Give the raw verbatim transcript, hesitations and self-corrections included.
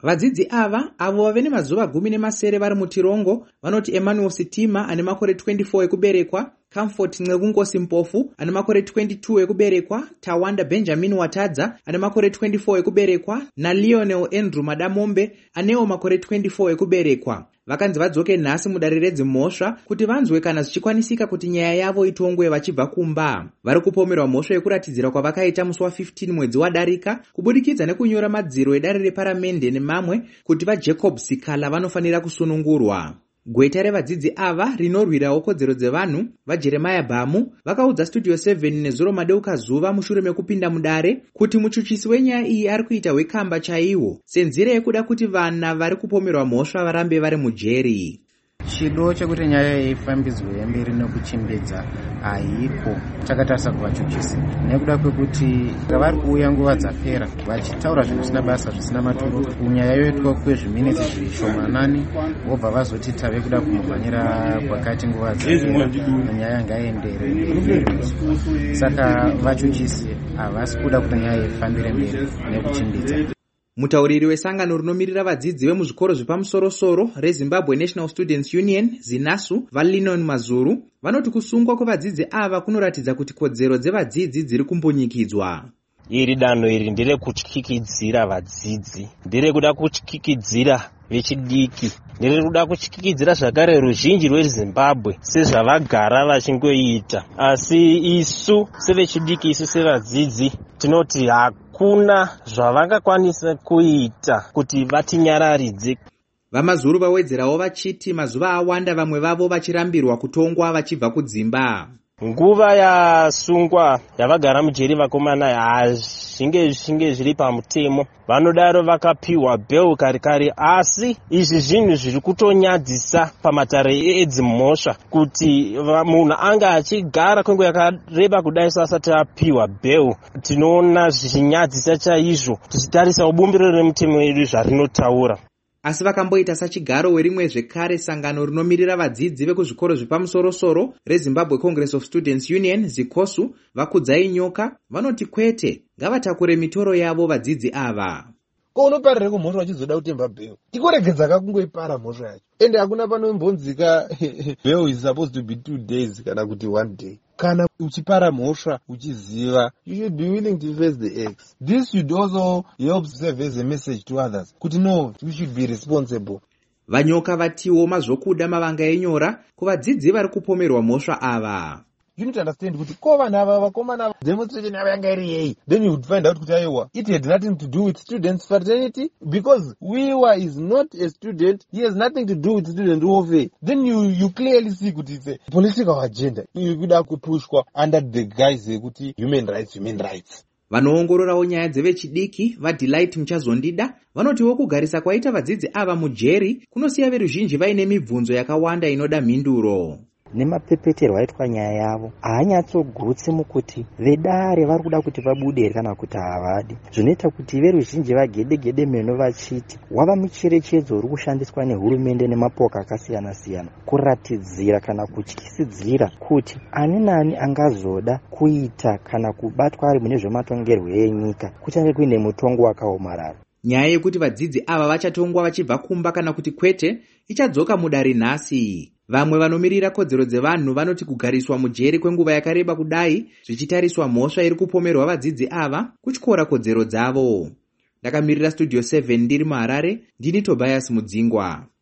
Vadzidzi ava avo vave nemazuva gumi nemasere vari mutirongo vanoti Emmanuel Sitima ane makore twenty-four ekuberekwa, Comfort Ncekunkosi Mpofu ane makore twenty-two ekuberekwa, Tawanda Benjamin Watadza ane makore twenty-four ekuberekwa na Lionel Andrew Madamombe anewo makore twenty-four ekuberekwa. Vakanzi vadzoke nhasi mudare redzimhosva kuti vanzwe kana zvichikwanisika kuti nyaya yavo itongwe vachibva kumba. Vari kupomerwa mhosva yekuratidzira kwavakaita musi wa15 mwedzi wadarika kubudikidza nekunyora madziro edare reparamende nemamwe kuti vaJacob Sikala vanofanira kusunungurwa. Gweta revadzidzi ava rinorwirawo kodzero dzevanhu vaJeremiah Bamu vakaudza Studio seven nezuro madeuka zuva mushure mekupinda mudare kuti muchuchisi wenyaya iyi ari kuita hwekamba chaiwo senzira yekuda kuti vana vari kupomerwa mhosva varambe vari mujeri. Chido chekuti nyaya ifambidzwe mberi nekuchimbidza haipo chakatarisa kuvachuchisi nekuda kwekuti vari kuuya nguva dzapera vachitaura zvinhu zvisina basa zvisina maturo kunyaya yoitwa kwezviminitsi zvishomanani vobva vazoti tave kuda kumubvanyira kwakati nguva dzapera nyaya ngaendere mberi. Saka vachuchisi havasi kuda kuti nyaya ifambire mberi nekuchimbidza. Mutauriri wesangano rinomirira vadzidzi vemuzvikoro zvepamusoro-soro reZimbabwe National Students Union ZINASU vaLinon Mazuru vanoti kusungwa kwevadzidzi ava kunoratidza kuti kodzero dzevadzidzi dziri kumbunyikidzwa. Iri danho iri ndere kutyikidzira vadzidzi, ndere kuda kutyikidzira vechidiki, ndere kuda kutyikidzira zvakare ruzhinji rweZimbabwe sezvavagara vachingoita. Asi isu sevechidiki, isu sevadzidzi tinoti hakuna zvavangakwanisa kuita kuti vatinyararidze. VaMazuru vawedzerawo vachiti mazuva awanda vamwe vavo vachirambirwa kutongwa vachibva kudzimba. Nguva yasungwa yavagara mujeri vakomana hazvinge zvinge zviri pamutemo, vanodaro vakapiwa bheu kare kare, asi izvi zvinhu zviri kutonyadzisa pamatare edzimhosva kuti munhu anga achigara kwenguva yakareba kudai asati apiwa bheu. Tinoona zvichinyadzisa chaizvo tichitarisa ubumbiro remutemo wedu zvarinotaura. Asi vakamboita sachigaro werimwe zvekare sangano rinomirira vadzidzi vekuzvikoro zvepamusoro-soro reZimbabwe Congress of Students Union ZICOSU vakudzai nyoka vanoti kwete ngavatakure mitoro yavo vadzidzi ava. Ko unoparire kumhosva wachizoda kutemba bheu tikoregedza kakungoipara mhosva yacho ende hakuna panombonzika bheu is supposed to be two days kana kuti one day. Kana uchipara mhosva uchiziva, you should be willing to face the X. This should also help serve as a message to others kuti no, we should be responsible. Vanyoka vatiwo mazvokuda mavanga enyora kuvadzidzi vari kupomerwa mhosva ava. You need to understand kuti ko vanhu ava vakomana demonstration yavo yanga iri yei, then you would find out kuti aiwa it had nothing to do with students fraternity because Wiwa is not a student, he has nothing to do with student warfare. Then you you clearly see kuti it's a political agenda kuda kupushwa under the guise yekuti human rights human rights. Vanoongororawo nyaya dzevechidiki vaDelight Muchazondida vanotiwo kugarisa kwaita vadzidzi ava mujeri kunosiya veruzhinji vaine mibvunzo yakawanda inoda mhinduro. Nemapepeterwa aitwa nyaya yavo haanyatsogutsi mukuti vedare vari kuda kuti vabude kana kuti havadi. Zvinoita kuti veruzhinji vagedegede meno vachiti wava mucherechedzo uri kushandiswa nehurumende nemapoka akasiyana siyana kuratidzira kana kutyisidzira kuti ani nani angazoda kuita kana kubatwa ari mune zvematongerwo enyika kuchange kuine mutongo wakaomarara. Nyaya yekuti vadzidzi ava vachatongwa vachibva kumba kana kuti kwete ichadzoka mudare nhasi. Vamwe vanomirira kodzero dzevanhu vanoti kugariswa mujeri kwenguva yakareba kudai zvichitariswa mhosva iri kupomerwa vadzidzi ava kutyora kodzero dzavo. Ndakamirira Studio seven ndiri muHarare, ndini Tobias Mudzingwa.